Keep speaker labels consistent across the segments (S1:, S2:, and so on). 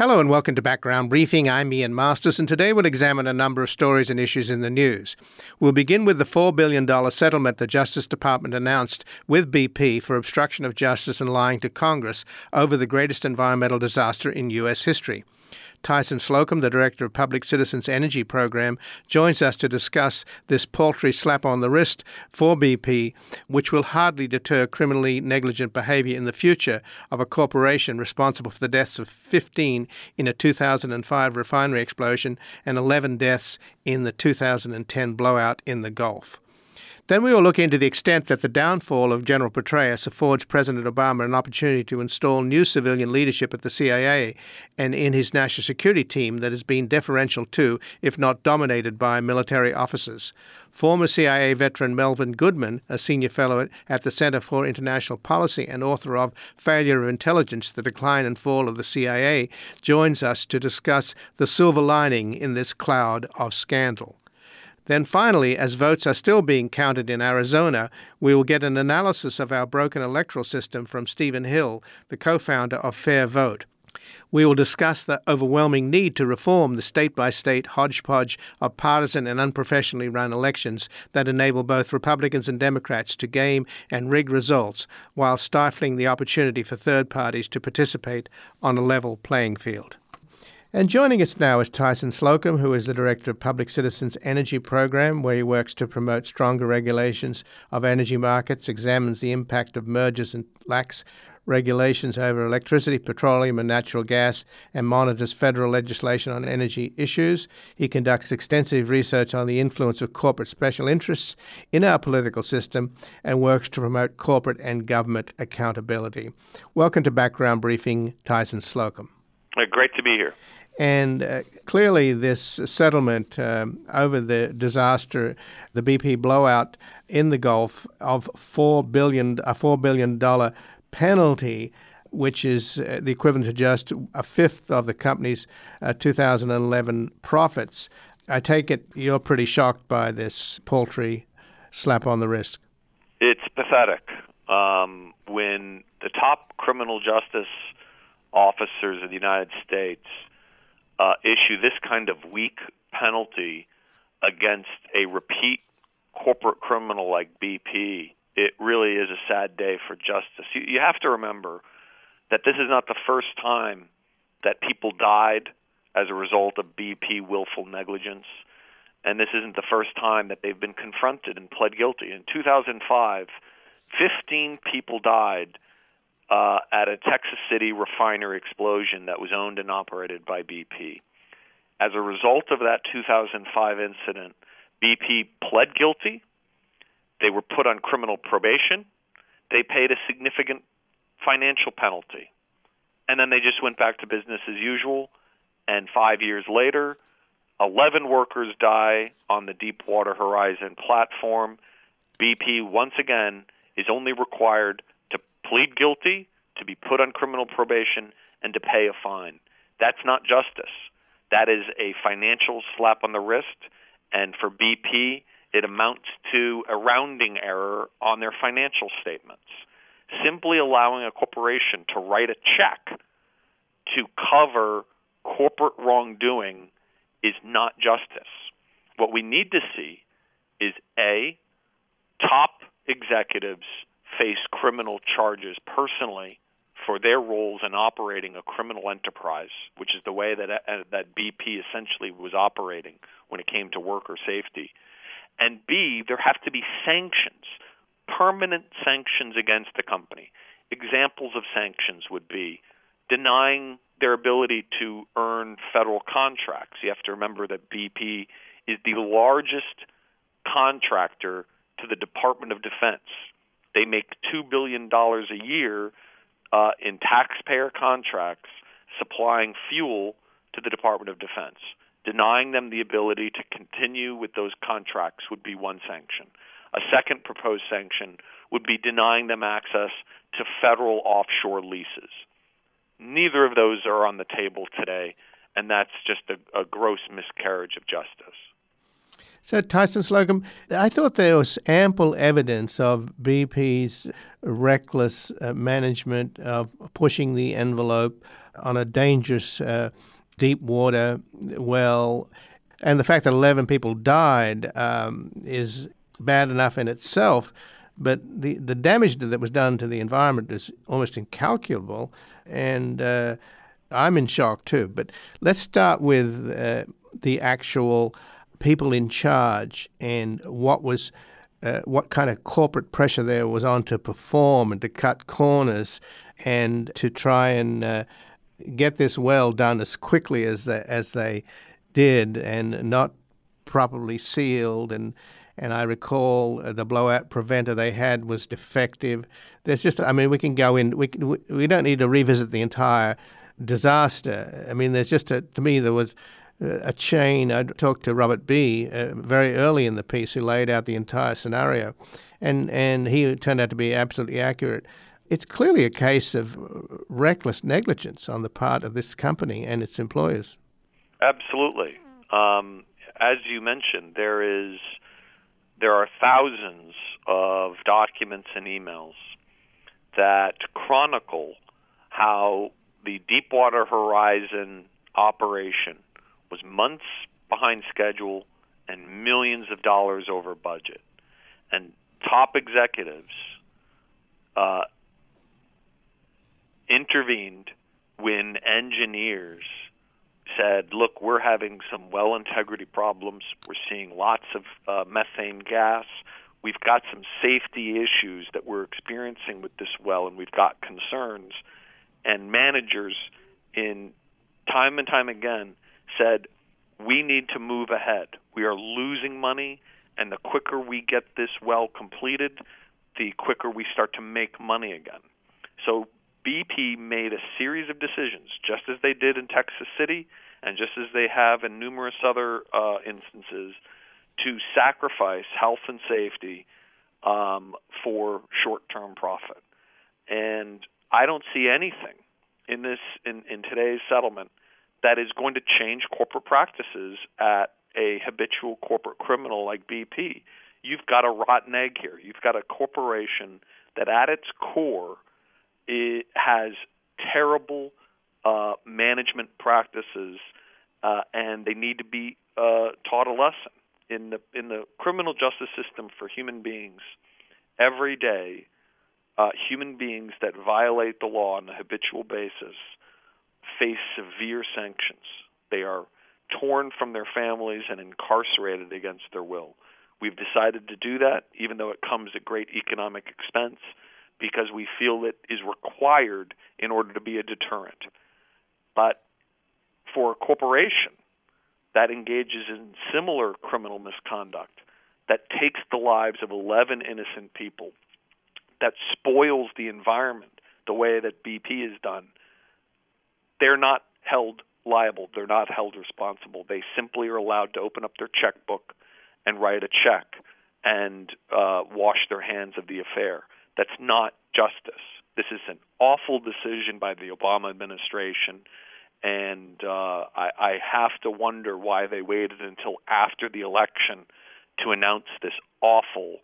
S1: Hello and welcome to Background Briefing. I'm Ian Masters, and today we'll examine a number of stories and issues in the news. We'll begin with the $4 billion settlement the Justice Department announced with BP for obstruction of justice and lying to Congress over the greatest environmental disaster in U.S. history. Tyson Slocum, the Director of Public Citizens Energy Program, joins us to discuss this paltry slap on the wrist for BP, which will hardly deter criminally negligent behavior in the future of a corporation responsible for the deaths of 15 in a 2005 refinery explosion and 11 deaths in the 2010 blowout in the Gulf. Then we will look into the extent that the downfall of General Petraeus affords President Obama an opportunity to install new civilian leadership at the CIA and in his national security team that has been deferential to, if not dominated by, military officers. Former CIA veteran Melvin Goodman, a senior fellow at the Center for International Policy and author of Failure of Intelligence, The Decline and Fall of the CIA, joins us to discuss the silver lining in this cloud of scandal. Then finally, as votes are still being counted in Arizona, we will get an analysis of our broken electoral system from Stephen Hill, the co-founder of Fair Vote. We will discuss the overwhelming need to reform the state-by-state hodgepodge of partisan and unprofessionally run elections that enable both Republicans and Democrats to game and rig results while stifling the opportunity for third parties to participate on a level playing field. And joining us now is Tyson Slocum, who is the Director of Public Citizens Energy Program, where he works to promote stronger regulations of energy markets, examines the impact of mergers and lax regulations over electricity, petroleum and natural gas, and monitors federal legislation on energy issues. He conducts extensive research on the influence of corporate special interests in our political system and works to promote corporate and government accountability. Welcome to Background Briefing, Tyson Slocum.
S2: Great to be here.
S1: And clearly this settlement over the disaster, the BP blowout in the Gulf of a $4 billion penalty, which is the equivalent to just a fifth of the company's 2011 profits. I take it you're pretty shocked by this paltry slap on the wrist.
S2: It's pathetic. When the top criminal justice officers of the United States issue this kind of weak penalty against a repeat corporate criminal like BP, it really is a sad day for justice. You have to remember that this is not the first time that people died as a result of BP willful negligence, and this isn't the first time that they've been confronted and pled guilty. In 2005, 15 people died at a Texas City refinery explosion that was owned and operated by BP. As a result of that 2005 incident, BP pled guilty. They were put on criminal probation. They paid a significant financial penalty. And then they just went back to business as usual. And 5 years later, 11 workers die on the Deepwater Horizon platform. BP, once again, is only required to plead guilty, to be put on criminal probation, and to pay a fine. That's not justice. That is a financial slap on the wrist, and for BP, it amounts to a rounding error on their financial statements. Simply allowing a corporation to write a check to cover corporate wrongdoing is not justice. What we need to see is, A, top executives face criminal charges personally for their roles in operating a criminal enterprise, which is the way that BP essentially was operating when it came to worker safety. And B, there have to be sanctions, permanent sanctions against the company. Examples of sanctions would be denying their ability to earn federal contracts. You have to remember that BP is the largest contractor to the Department of Defense. They make $2 billion a year in taxpayer contracts supplying fuel to the Department of Defense. Denying them the ability to continue with those contracts would be one sanction. A second proposed sanction would be denying them access to federal offshore leases. Neither of those are on the table today, and that's just a gross miscarriage of justice.
S1: So, Tyson Slocum, I thought there was ample evidence of BP's reckless management of pushing the envelope on a dangerous deep water well. And the fact that 11 people died is bad enough in itself, but the damage that was done to the environment is almost incalculable. And I'm in shock too. But let's start with the actual people in charge and what kind of corporate pressure there was on to perform and to cut corners and to try and get this well done as quickly as they did, and not properly sealed. And I recall the blowout preventer they had was defective. There's just, I mean, we can go in. We don't need to revisit the entire disaster. I mean, there's just to me there was a chain. I talked to Robert B. Very early in the piece, who laid out the entire scenario, and he turned out to be absolutely accurate. It's clearly a case of reckless negligence on the part of this company and its employers.
S2: Absolutely. As you mentioned, there are thousands of documents and emails that chronicle how the Deepwater Horizon operation was months behind schedule and millions of dollars over budget. And top executives intervened when engineers said, look, we're having some well integrity problems. We're seeing lots of methane gas. We've got some safety issues that we're experiencing with this well, and we've got concerns. And managers, in time and time again, said, we need to move ahead. We are losing money, and the quicker we get this well completed, the quicker we start to make money again. So BP made a series of decisions, just as they did in Texas City and just as they have in numerous other instances, to sacrifice health and safety for short-term profit. And I don't see anything in today's settlement that is going to change corporate practices at a habitual corporate criminal like BP. You've got a rotten egg here. You've got a corporation that at its core it has terrible management practices, and they need to be taught a lesson. In the criminal justice system for human beings, every day, human beings that violate the law on a habitual basis face severe sanctions. They are torn from their families and incarcerated against their will. We've decided to do that, even though it comes at great economic expense, because we feel it is required in order to be a deterrent. But for a corporation that engages in similar criminal misconduct, that takes the lives of 11 innocent people, that spoils the environment the way that BP has done, they're not held liable. They're not held responsible. They simply are allowed to open up their checkbook and write a check and wash their hands of the affair. That's not justice. This is an awful decision by the Obama administration, and I have to wonder why they waited until after the election to announce this awful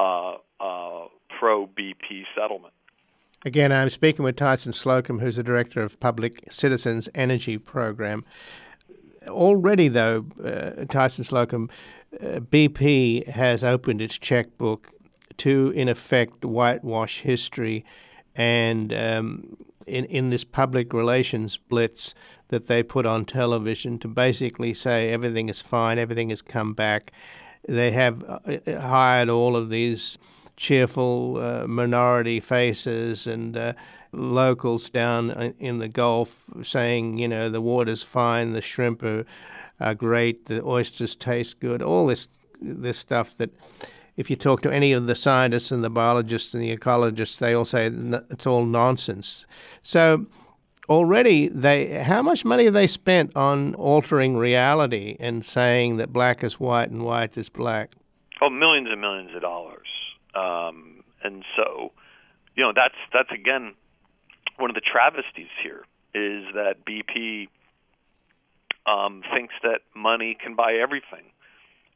S2: pro-BP settlement.
S1: Again, I'm speaking with Tyson Slocum, who's the Director of Public Citizens Energy Program. Already, though, Tyson Slocum, BP has opened its checkbook to, in effect, whitewash history, and in this public relations blitz that they put on television to basically say everything is fine, everything has come back. They have hired all of these cheerful minority faces and locals down in the Gulf saying, you know, the water's fine, the shrimp are great, the oysters taste good, all this stuff that if you talk to any of the scientists and the biologists and the ecologists, they all say it's all nonsense. So already, how much money have they spent on altering reality and saying that black is white and white is black?
S2: Oh, millions and millions of dollars. And so, you know, that's again one of the travesties here is that BP thinks that money can buy everything.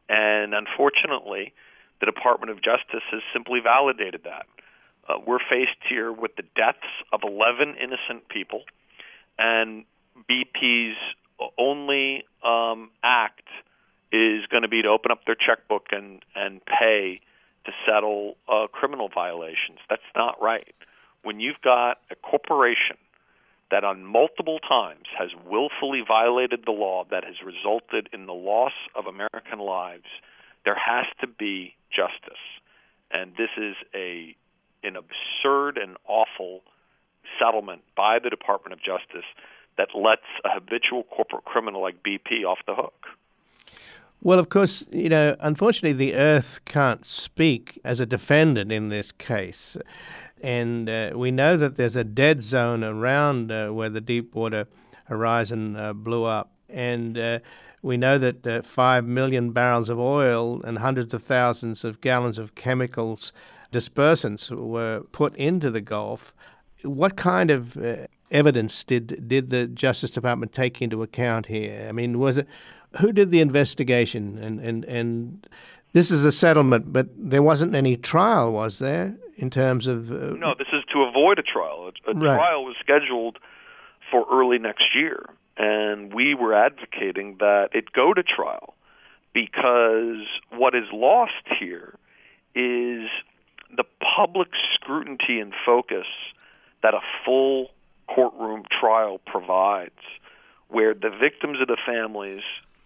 S2: And unfortunately, the Department of Justice has simply validated that. We're faced here with the deaths of 11 innocent people, and BP's only act is going to be to open up their checkbook and pay to settle criminal violations. That's not right. When you've got a corporation that on multiple times has willfully violated the law that has resulted in the loss of American lives, there has to be justice. And this is an absurd and awful settlement by the Department of Justice that lets a habitual corporate criminal like BP off the hook.
S1: Well, of course, unfortunately, the Earth can't speak as a defendant in this case. And we know that there's a dead zone around where the Deepwater Horizon blew up. And we know that 5 million barrels of oil and hundreds of thousands of gallons of chemicals dispersants were put into the Gulf. What kind of evidence did the Justice Department take into account here? I mean, who did the investigation? And this is a settlement, but there wasn't any trial, was there, in terms of...
S2: No, this is to avoid a trial. A
S1: right.
S2: trial was scheduled for early next year, and we were advocating that it go to trial because what is lost here is the public scrutiny and focus that a full courtroom trial provides, where the victims of the families,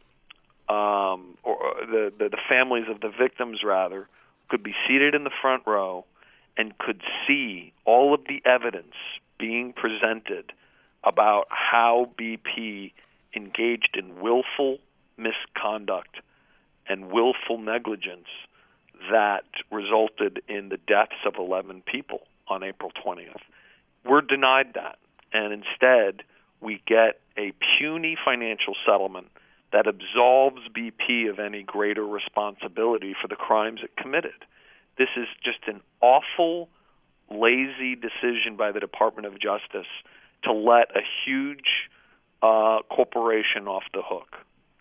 S2: or the families of the victims, rather, could be seated in the front row and could see all of the evidence being presented about how BP engaged in willful misconduct and willful negligence that resulted in the deaths of 11 people on April 20th. We're denied that, and instead we get a puny financial settlement that absolves BP of any greater responsibility for the crimes it committed. This is just an awful, lazy decision by the Department of Justice to let a huge corporation off the hook.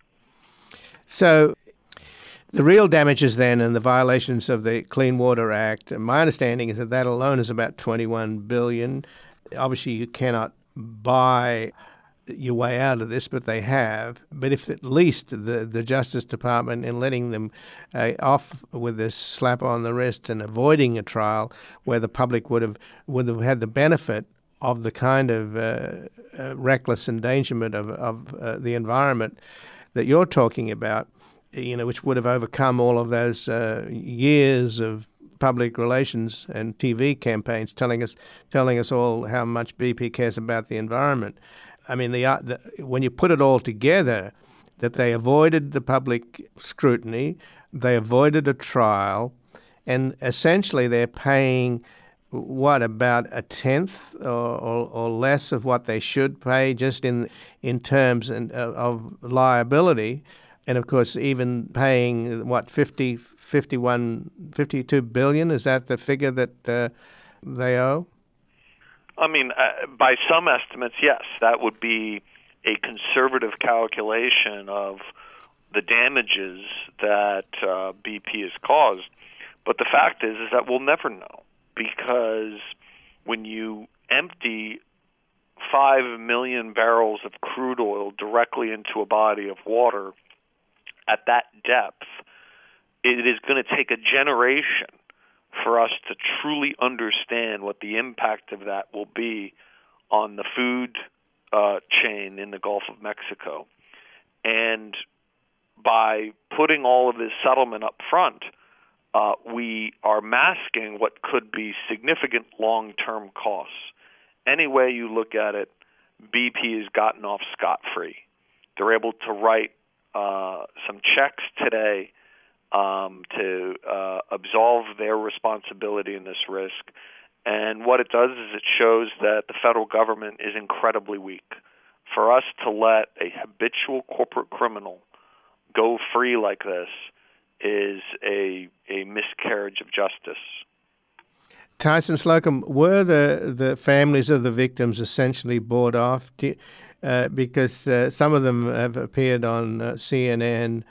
S1: So the real damages then and the violations of the Clean Water Act, my understanding is that alone is about $21 billion. Obviously, you cannot buy your way out of this, but they have. But if at least the Justice Department, in letting them off with this slap on the wrist and avoiding a trial where the public would have had the benefit of the kind of reckless endangerment of the environment that you're talking about, which would have overcome all of those years of public relations and TV campaigns telling us all how much BP cares about the environment. I mean, when you put it all together, that they avoided the public scrutiny, they avoided a trial, and essentially they're paying, about a tenth or less of what they should pay just in terms of liability. And, of course, even paying, 52 billion? Is that the figure that they owe?
S2: I mean, by some estimates, yes. That would be a conservative calculation of the damages that BP has caused. But the fact is that we'll never know, because when you empty 5 million barrels of crude oil directly into a body of water at that depth, it is going to take a generation for us to truly understand what the impact of that will be on the food chain in the Gulf of Mexico. And by putting all of this settlement up front, we are masking what could be significant long-term costs. Any way you look at it, BP has gotten off scot-free. They're able to write some checks today to absolve their responsibility in this risk. And what it does is it shows that the federal government is incredibly weak. For us to let a habitual corporate criminal go free like this is a miscarriage of justice.
S1: Tyson Slocum, were the families of the victims essentially bought off? Because some of them have appeared on CNN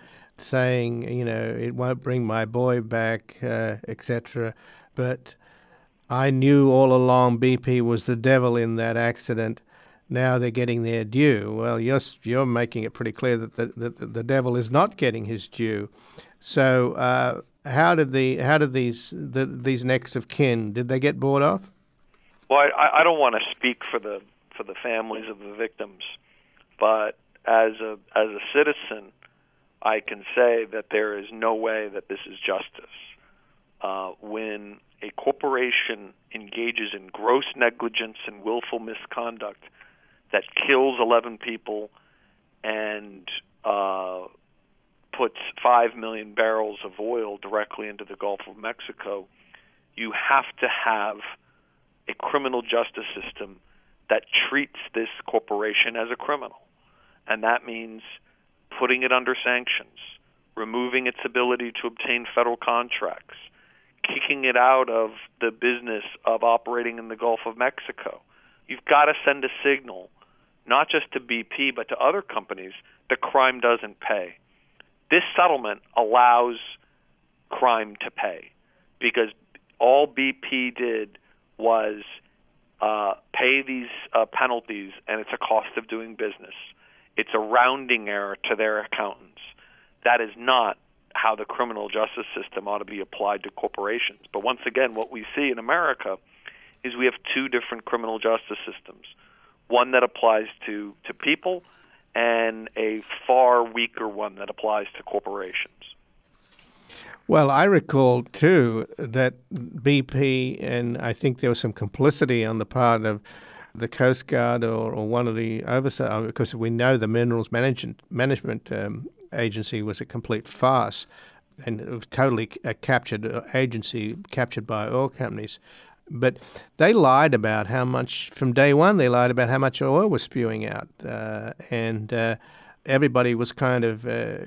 S1: saying, it won't bring my boy back, etc. But I knew all along BP was the devil in that accident. Now they're getting their due. Well, you're making it pretty clear that the devil is not getting his due. So how did these next of kin, did they get bought off?
S3: Well, I don't want to speak for the families of the victims, but as a citizen, I can say that there is no way that this is justice. When a corporation engages in gross negligence and willful misconduct that kills 11 people and puts 5 million barrels of oil directly into the Gulf of Mexico, you have to have a criminal justice system that treats this corporation as a criminal. And that means putting it under sanctions, removing its ability to obtain federal contracts, kicking it out of the business of operating in the Gulf of Mexico. You've got to send a signal, not just to BP, but to other companies, that crime doesn't pay. This settlement allows crime to pay because all BP did was pay these penalties, and it's a cost of doing business. It's a rounding error to their accountants. That is not how the criminal justice system ought to be applied to corporations. But once again, what we see in America is we have two different criminal justice systems, one that applies to people and a far weaker one that applies to corporations.
S1: Well, I recall, too, that BP, and I think there was some complicity on the part of the Coast Guard or one of the oversight, because we know the Minerals Management Agency was a complete farce, and it was totally a captured agency, captured by oil companies. But they lied about how much, from day one, they lied about how much oil was spewing out. And everybody was kind of,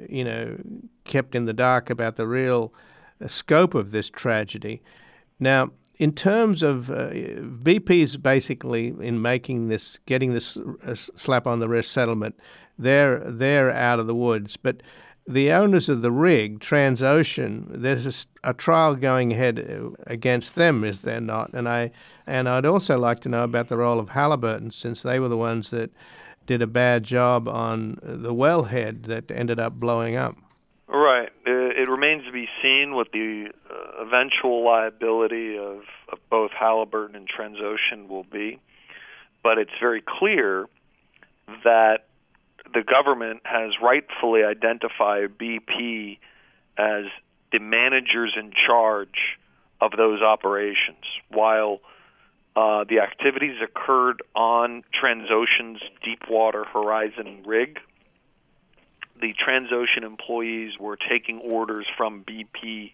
S1: kept in the dark about the real scope of this tragedy. Now, in terms of BP's basically in making this, getting this slap on the wrist settlement, they're out of the woods. But the owners of the rig, Transocean, there's a trial going ahead against them, is there not? And I'd also like to know about the role of Halliburton, since they were the ones that did a bad job on the wellhead that ended up blowing up.
S3: Right. It remains to be seen what the eventual liability of both Halliburton and Transocean will be. But it's very clear that the government has rightfully identified BP as the managers in charge of those operations. While the activities occurred on Transocean's Deepwater Horizon rig, the Transocean employees were taking orders from BP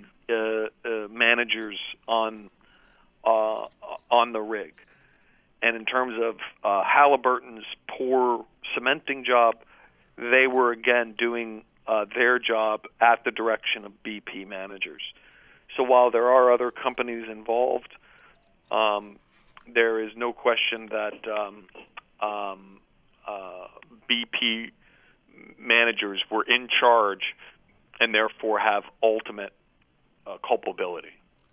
S3: managers on the rig. And in terms of Halliburton's poor cementing job, they were again doing their job at the direction of BP managers. So while there are other companies involved, there is no question that BP managers were in charge and therefore have ultimate culpability.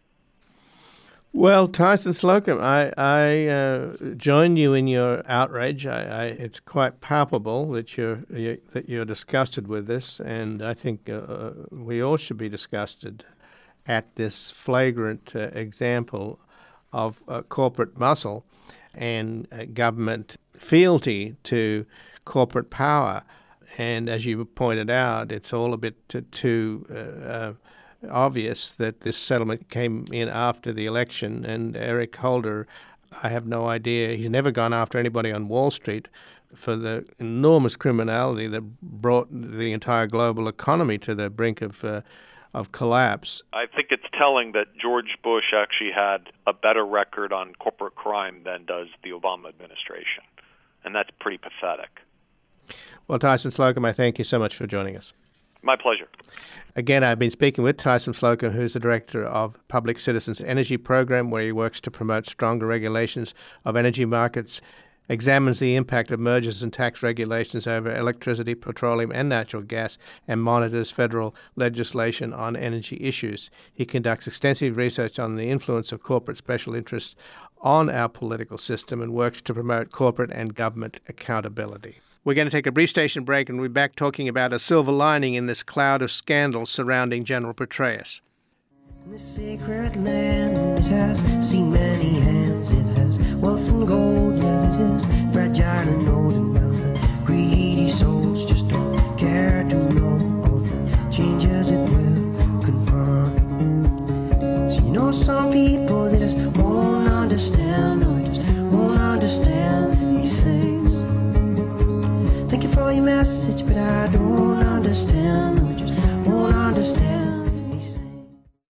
S1: Well, Tyson Slocum, I join you in your outrage. It's quite palpable that you're disgusted with this, and I think we all should be disgusted at this flagrant example of corporate muscle and government fealty to corporate power. And as you pointed out, it's all a bit too obvious that this settlement came in after the election. And Eric Holder, I have no idea. He's never gone after anybody on Wall Street for the enormous criminality that brought the entire global economy to the brink of collapse.
S3: I think it's telling that George Bush actually had a better record on corporate crime than does the Obama administration. And that's pretty pathetic.
S1: Well, Tyson Slocum, I thank you so much for joining us.
S3: My pleasure.
S1: Again, I've been speaking with Tyson Slocum, who's the director of Public Citizens Energy Program, where he works to promote stronger regulations of energy markets. examines the impact of mergers and tax regulations over electricity, petroleum and natural gas, and monitors federal legislation on energy issues. He conducts extensive research on the influence of corporate special interests on our political system and works to promote corporate and government accountability. We're going to take a brief station break and we'll be back talking about a silver lining in this cloud of scandals surrounding General Petraeus.
S4: In the sacred land, it has seen many hands. It has wealth and gold, yet it is fragile and old. And now the greedy souls just don't care to know all the changes it will confront. So you know some people, they just won't understand, or just won't understand these things. Thank you for your message, but I don't understand.